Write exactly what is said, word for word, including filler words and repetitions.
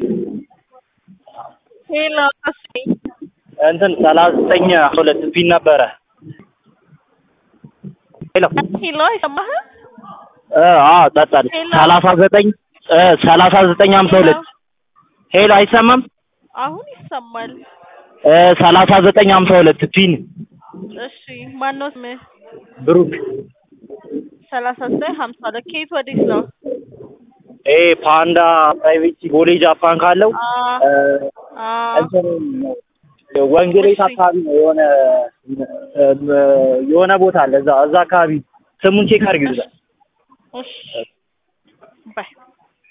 ሄሎ አስቴ እንትን ሰላሳ ዘጠኝ ሁለት ፒን ነበረ። ሄሎ ሄሎ ይሰማህ? እ አዎ ጠጣል ሰላሳ ዘጠኝ እ ሰላሳ ዘጠኝ ሃምሳ ሁለት ሄሎ አይሰማም? አሁን ይሰማል። እ ሰላሳ ዘጠኝ ሃምሳ ሁለት ፒን። እሺ ማነው ስምህ? ብሩክ ሰላሳ ዘጠኝ ሃምሳ ሁለት ከየት ወዴት ነው? ኤ ፓንዳ ፕራይቬት ቦሌ ጃፓን ካለው አ እ አ እንትን ወንጌሌት አካባቢ ነው የሆነ የሆነ ቦታ አለ እዛ እዛ አካባቢ ስሙን ቼክ አድርጊው። እሺ